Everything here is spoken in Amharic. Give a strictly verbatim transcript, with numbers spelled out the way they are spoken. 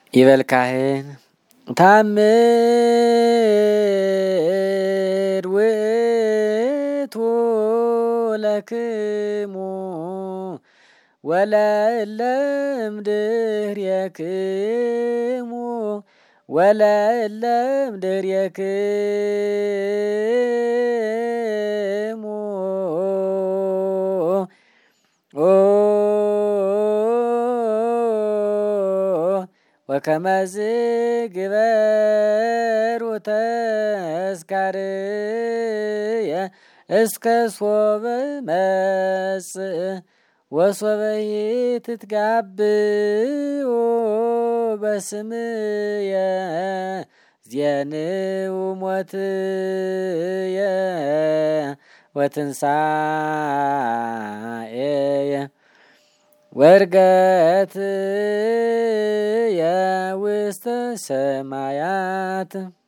ይበል ካህን ታምር ውእቱ ለክሙ ወለእለ እምድኅሬክሙ ወለእለ እምድኅሬክሙ ወከመዝ ግበሩ ተስካርየ እስከ ሶበ መጽእ ወሶበሂ ትትጋብኡ በስምየ ዜንው ሞትየ ወትንሣኤየ ወርገትየ ውስተ ሰማያት